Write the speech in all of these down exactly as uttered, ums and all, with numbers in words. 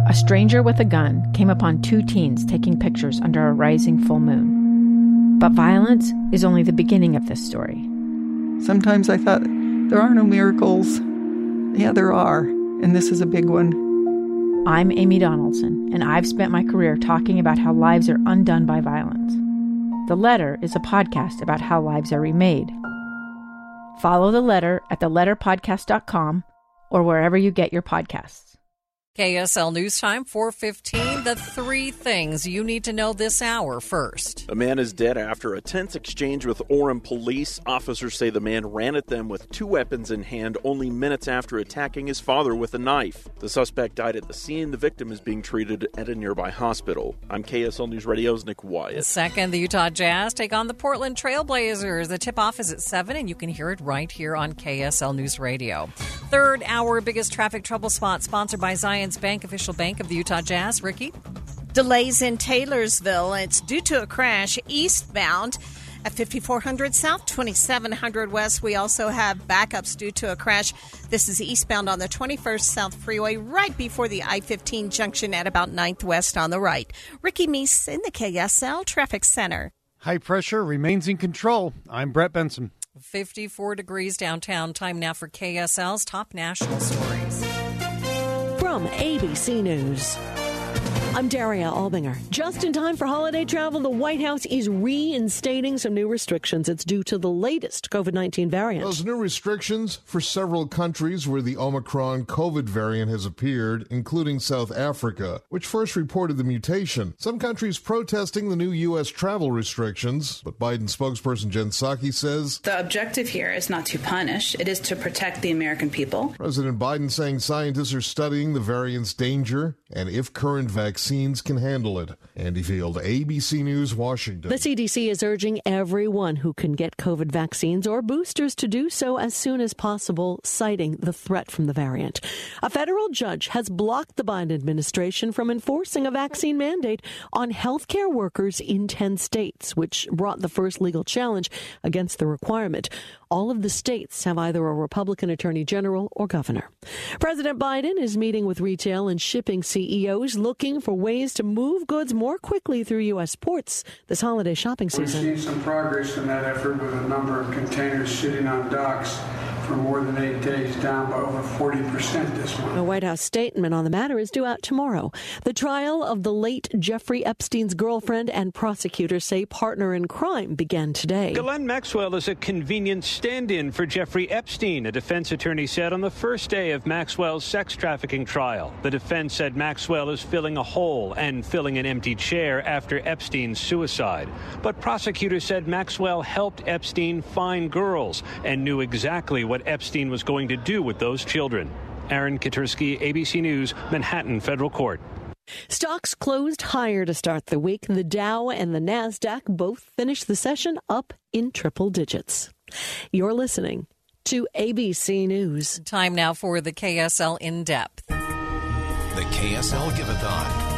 a stranger with a gun came upon two teens taking pictures under a rising full moon. But violence is only the beginning of this story. Sometimes I thought, there are no miracles. Yeah, there are, and this is a big one. I'm Amy Donaldson, and I've spent my career talking about how lives are undone by violence. The Letter is a podcast about how lives are remade. Follow The Letter at the letter podcast dot com or wherever you get your podcasts. K S L News Time, four fifteen. The three things you need to know this hour first. A man is dead after a tense exchange with Orem police. Officers say the man ran at them with two weapons in hand only minutes after attacking his father with a knife. The suspect died at the scene. The victim is being treated at a nearby hospital. I'm K S L News Radio's Nick Wyatt. Second, the Utah Jazz take on the Portland Trailblazers. The tip-off is at seven, and you can hear it right here on K S L News Radio. Third, our biggest traffic trouble spot, sponsored by Zions Bank, official bank of the Utah Jazz. Ricky? Delays in Taylorsville. It's due to a crash eastbound at fifty-four hundred South, twenty-seven hundred West. We also have backups due to a crash. This is eastbound on the twenty-first South Freeway, right before the I fifteen junction at about ninth West on the right. Ricky Meese in the K S L Traffic Center. High pressure remains in control. I'm Brett Benson. fifty-four degrees downtown. Time now for K S L's top national stories. From A B C News, I'm Daria Albinger. Just in time for holiday travel, the White House is reinstating some new restrictions. It's due to the latest COVID nineteen variant. Those new restrictions for several countries where the Omicron COVID variant has appeared, including South Africa, which first reported the mutation. Some countries protesting the new U S travel restrictions, but Biden spokesperson Jen Psaki says the objective here is not to punish, it is to protect the American people. President Biden saying scientists are studying the variant's danger and if current vaccines Vaccines can handle it. Andy Field, A B C News, Washington. The C D C is urging everyone who can get COVID vaccines or boosters to do so as soon as possible, citing the threat from the variant. A federal judge has blocked the Biden administration from enforcing a vaccine mandate on healthcare workers in ten states, which brought the first legal challenge against the requirement. All of the states have either a Republican attorney general or governor. President Biden is meeting with retail and shipping C E Os looking for ways to move goods more quickly through U S ports this holiday shopping season. We've seen some progress in that effort with a number of containers sitting on docks for more than eight days, down by over forty percent this month. A White House statement on the matter is due out tomorrow. The trial of the late Jeffrey Epstein's girlfriend and prosecutors say partner in crime began today. Ghislaine Maxwell is a convenient stand-in for Jeffrey Epstein, a defense attorney said on the first day of Maxwell's sex trafficking trial. The defense said Maxwell is filling a hole and filling an empty chair after Epstein's suicide. But prosecutors said Maxwell helped Epstein find girls and knew exactly what Epstein was going to do with those children. Aaron Katursky, A B C News, Manhattan Federal Court. Stocks closed higher to start the week. The Dow and the NASDAQ both finished the session up in triple digits. You're listening to A B C News. Time now for the K S L In-Depth. The K S L Give-A-Thon.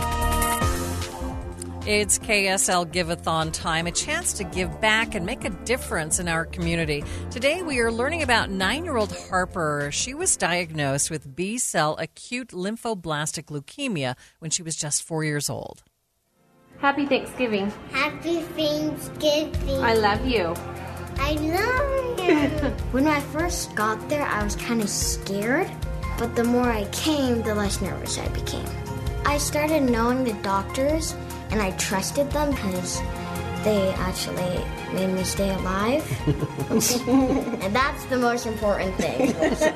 It's K S L Give-A-Thon time, a chance to give back and make a difference in our community. Today we are learning about nine-year-old Harper. She was diagnosed with B-cell acute lymphoblastic leukemia when she was just four years old. Happy Thanksgiving. Happy Thanksgiving. I love you. I love you. When I first got there, I was kind of scared, but the more I came, the less nervous I became. I started knowing the doctors, and I trusted them because they actually made me stay alive. And that's the most important thing.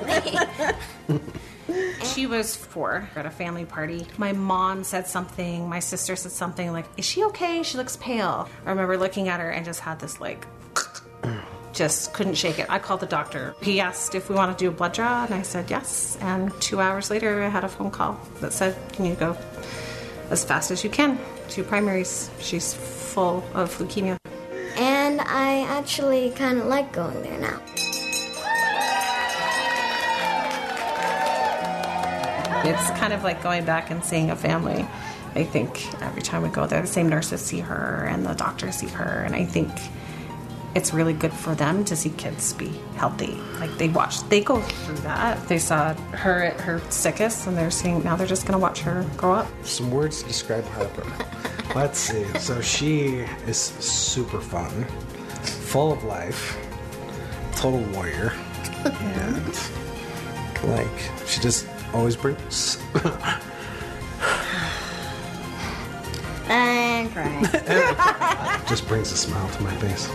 She was four at a family party. My mom said something, my sister said something like, is she okay? She looks pale. I remember looking at her and just had this like, just couldn't shake it. I called the doctor. He asked if we want to do a blood draw, and I said yes. And two hours later, I had a phone call that said, can you go as fast as you can to primaries? She's full of leukemia. And I actually kind of like going there now. It's kind of like going back and seeing a family. I think every time we go there, the same nurses see her and the doctors see her, and I think it's really good for them to see kids be healthy. Like they watch, they go through that. They saw her at her sickest, and they're seeing now they're just going to watch her grow up. Some words to describe Harper. Let's see. So she is super fun, full of life, total warrior, and like she just always brings. And cry. Just brings a smile to my face.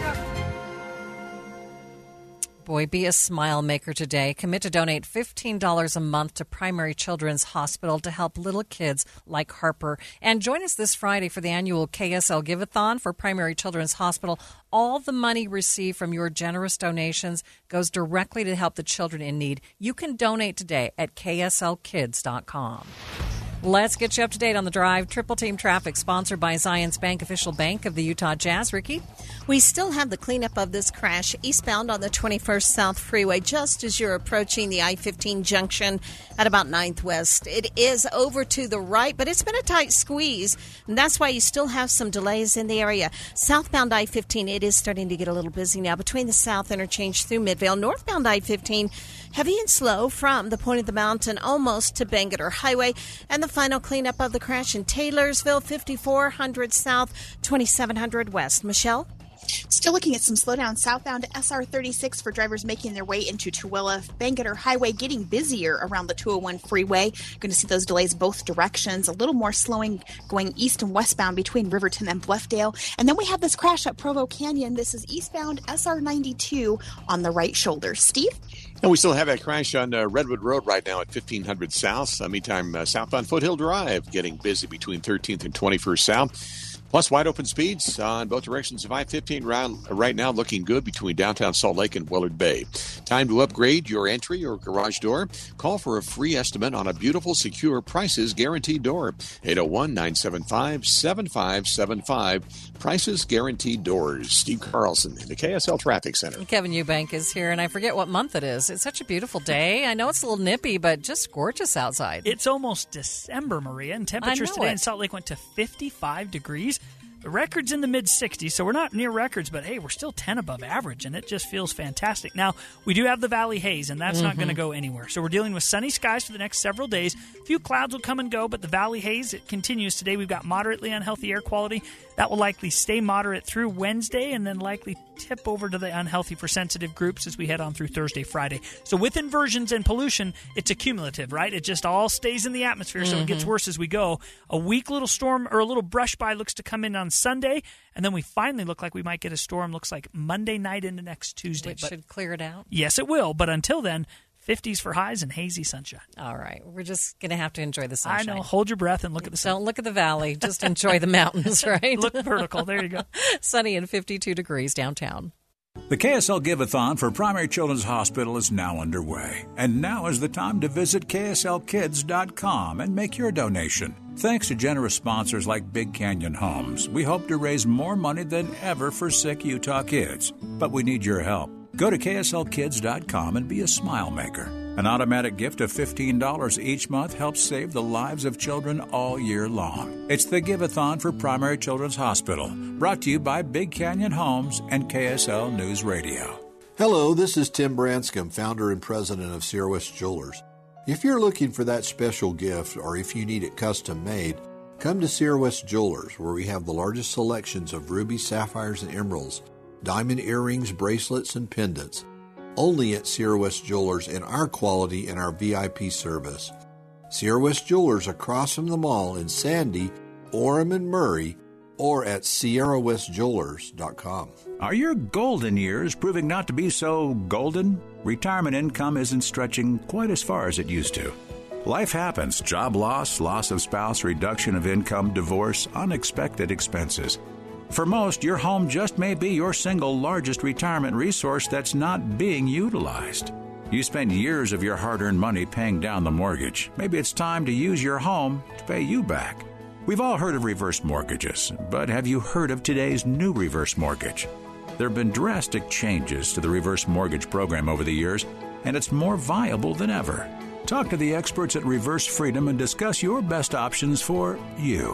Boy, be a smile maker today. Commit to donate fifteen dollars a month to Primary Children's Hospital to help little kids like Harper. And join us this Friday for the annual K S L Give-a-thon for Primary Children's Hospital. All the money received from your generous donations goes directly to help the children in need. You can donate today at K S L kids dot com. Let's get you up to date on the drive. Triple Team Traffic, sponsored by Zions Bank, official bank of the Utah Jazz. Ricky? We still have the cleanup of this crash eastbound on the twenty-first South Freeway just as you're approaching the I fifteen junction at about ninth West. It is over to the right, but it's been a tight squeeze, and that's why you still have some delays in the area. Southbound I fifteen, it is starting to get a little busy now between the South Interchange through Midvale. Northbound I fifteen, heavy and slow from the point of the mountain almost to Bangerter Highway. And the final cleanup of the crash in Taylorsville, fifty-four hundred South, twenty-seven hundred West. Michelle? Still looking at some slowdown southbound S R thirty-six for drivers making their way into Tooele. Bangerter Highway getting busier around the two oh one freeway. Going to see those delays both directions. A little more slowing going east and westbound between Riverton and Bluffdale. And then we have this crash at Provo Canyon. This is eastbound S R ninety-two on the right shoulder. Steve? And we still have that crash on uh, Redwood Road right now at fifteen hundred South. Uh, meantime, uh, southbound Foothill Drive getting busy between thirteenth and twenty-first South. Plus, wide open speeds on both directions of I fifteen round, right now looking good between downtown Salt Lake and Willard Bay. Time to upgrade your entry or garage door. Call for a free estimate on a beautiful, secure, prices guaranteed door. eight oh one, nine seven five, seven five seven five. Prices Guaranteed Doors. Steve Carlson in the K S L Traffic Center. Kevin Eubank is here, and I forget what month it is. It's such a beautiful day. I know it's a little nippy, but just gorgeous outside. It's almost December, Maria, and temperatures today it. in Salt Lake went to fifty-five degrees. The record's in the mid-sixties, so we're not near records, but hey, we're still ten above average, and it just feels fantastic. Now, we do have the valley haze, and that's mm-hmm. not going to go anywhere. So we're dealing with sunny skies for the next several days. A few clouds will come and go, but the valley haze, it continues. Today we've got moderately unhealthy air quality. That will likely stay moderate through Wednesday and then likely tip over to the unhealthy for sensitive groups as we head on through Thursday, Friday. So with inversions and pollution, it's accumulative, right? It just all stays in the atmosphere, so mm-hmm. it gets worse as we go. A weak little storm or a little brush by looks to come in on Sunday, and then we finally look like we might get a storm, looks like Monday night into next Tuesday. Which but, should clear it out? Yes, it will, but until then, fifties for highs and hazy sunshine. All right. We're just going to have to enjoy the sunshine. I know. Hold your breath and look at the sun. Don't look at the valley. Just enjoy the mountains, right? Look vertical. There you go. Sunny and fifty-two degrees downtown. The K S L Give-a-thon for Primary Children's Hospital is now underway. And now is the time to visit K S L kids dot com and make your donation. Thanks to generous sponsors like Big Canyon Homes, we hope to raise more money than ever for sick Utah kids. But we need your help. Go to K S L kids dot com and be a smile maker. An automatic gift of fifteen dollars each month helps save the lives of children all year long. It's the Give-a-thon for Primary Children's Hospital, brought to you by Big Canyon Homes and K S L News Radio. Hello, this is Tim Branscombe, founder and president of Sierra West Jewelers. If you're looking for that special gift or if you need it custom made, come to Sierra West Jewelers, where we have the largest selections of rubies, sapphires, and emeralds, diamond earrings, bracelets, and pendants. Only at Sierra West Jewelers in our quality and our V I P service. Sierra West Jewelers across from the mall in Sandy, Orem, and Murray, or at Sierra West Jewelers dot com. Are your golden years proving not to be so golden? Retirement income isn't stretching quite as far as it used to. Life happens. Job loss, loss of spouse, reduction of income, divorce, unexpected expenses. For most, your home just may be your single largest retirement resource that's not being utilized. You spent years of your hard-earned money paying down the mortgage. Maybe it's time to use your home to pay you back. We've all heard of reverse mortgages, but have you heard of today's new reverse mortgage? There have been drastic changes to the reverse mortgage program over the years, and it's more viable than ever. Talk to the experts at Reverse Freedom and discuss your best options for you.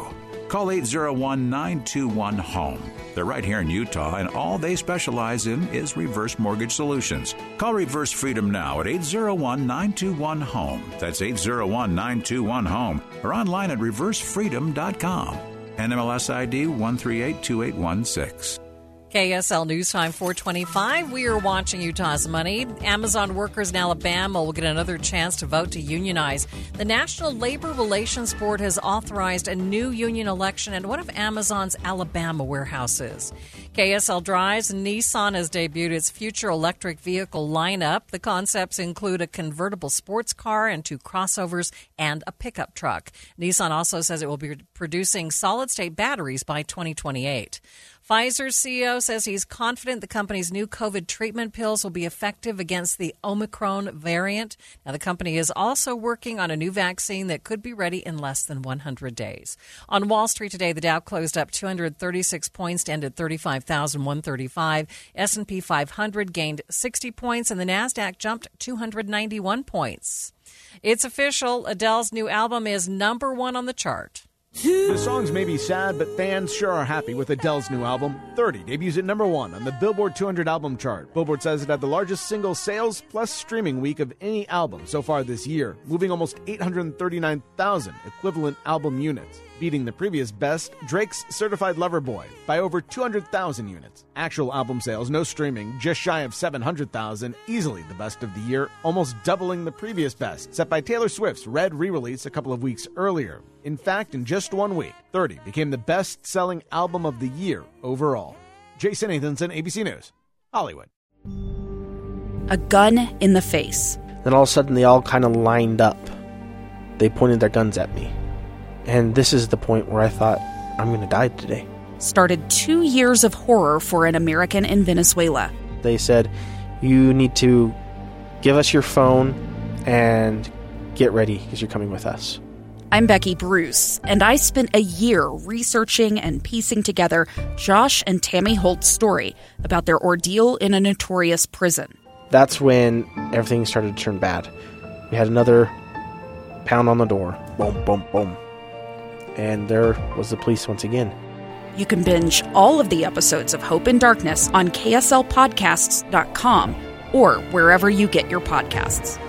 Call eight zero one, nine two one, HOME. They're right here in Utah, and all they specialize in is reverse mortgage solutions. Call Reverse Freedom now at eight zero one, nine two one, HOME. That's eight zero one, nine two one, HOME. Or online at reverse freedom dot com. N M L S I D one three eight two eight one six. K S L News Time four twenty-five. We are watching Utah's money. Amazon workers in Alabama will get another chance to vote to unionize. The National Labor Relations Board has authorized a new union election at one of Amazon's Alabama warehouses. K S L Drives, Nissan has debuted its future electric vehicle lineup. The concepts include a convertible sports car and two crossovers and a pickup truck. Nissan also says it will be producing solid-state batteries by twenty twenty-eight. Pfizer's C E O says he's confident the company's new COVID treatment pills will be effective against the Omicron variant. Now, the company is also working on a new vaccine that could be ready in less than one hundred days. On Wall Street today, the Dow closed up two hundred thirty-six points to end at thirty-five thousand one hundred thirty-five. S and P five hundred gained sixty points, and the NASDAQ jumped two hundred ninety-one points. It's official. Adele's new album is number one on the chart. The songs may be sad, but fans sure are happy with Adele's new album. thirty debuts at number one on the Billboard two hundred album chart. Billboard says it had the largest single sales plus streaming week of any album so far this year, moving almost eight hundred thirty-nine thousand equivalent album units, beating the previous best, Drake's Certified Lover Boy, by over two hundred thousand units. Actual album sales, no streaming, just shy of seven hundred thousand, easily the best of the year, almost doubling the previous best, set by Taylor Swift's Red re-release a couple of weeks earlier. In fact, in just one week, thirty became the best-selling album of the year overall. Jason Nathanson, A B C News, Hollywood. A gun in the face. Then all of a sudden, they all kind of lined up. They pointed their guns at me. And this is the point where I thought, I'm going to die today. Started two years of horror for an American in Venezuela. They said, you need to give us your phone and get ready because you're coming with us. I'm Becky Bruce, and I spent a year researching and piecing together Josh and Tammy Holt's story about their ordeal in a notorious prison. That's when everything started to turn bad. We had another pound on the door. Boom, boom, boom. And there was the police once again. You can binge all of the episodes of Hope in Darkness on K S L podcasts dot com or wherever you get your podcasts.